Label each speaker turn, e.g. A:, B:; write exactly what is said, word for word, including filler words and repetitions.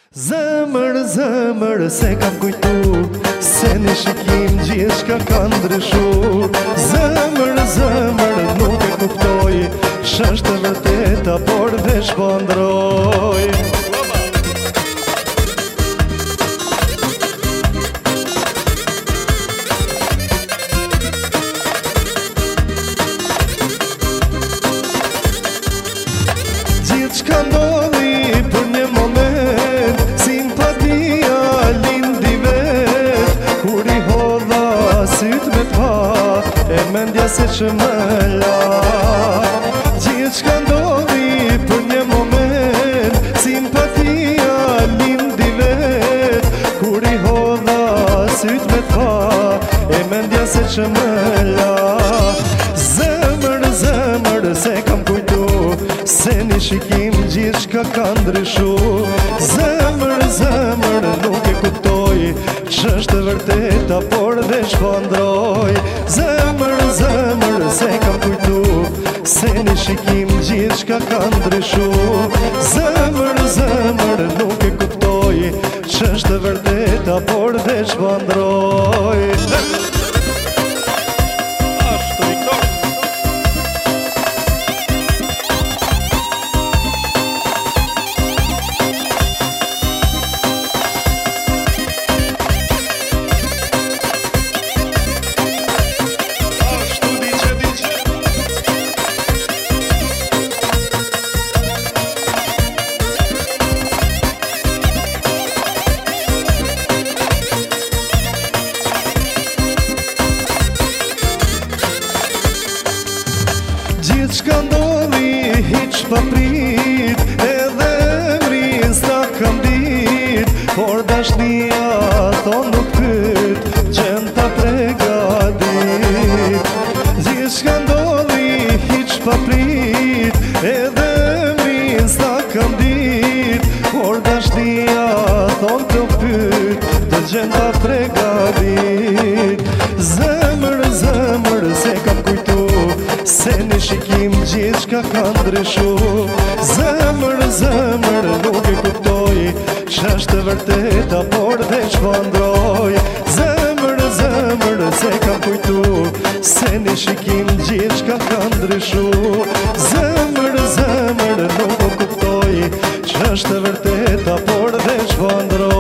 A: Zemër, zemër, se kam kujtu se një shikim gjithë shka ka ndryshu. Zemër, zemër, nuk e kuptoj sh'është e vërteta, por veç po ndroj. Gjithë shka ndodhi për një moment, simpatia lindi vet, kur i hodha syt me pa, e mendja se që më la. Gjithë shka ndodhi për një moment, simpatia lindi vet, kur i hodha syt me pa, e mendja se që më la. Zemër, zemër, se kam kujtu se një shikim gjithë shka ka ndryshu. Zemër, zemër, nuk e kuptoj ç'është e vërteta, por veç po ndroj. Zemër, zemër, se kam kujtu se një shikim gjithë shka ka ndryshu. Zemër, zemër, nuk e kuptoj ç'është e vërteta, por veç po ndroj. Gjithë shka ndodhi hiq pa prit, edhe emrin s'ta kam dit, por dashnia thon nuk pyt, qen ta pregadit. Gjithë shka ndodhi hiq pa prit, edhe emrin s'ta kam dit, por dashnia thon nuk pyt, të qen ta pregadit. Zemër, zemër, se kam kujtu se një shikim gjithë shka ka ndryshu. Zemër, zemër, nuk e kuptoj ç'është e vërteta, por veç po ndroj. Zemër, zemër, se kam kujtu se një shikim gjithë shka ka ndryshu. Zemër, zemër, nuk e kuptoj ç'është e vërteta, por veç po ndroj.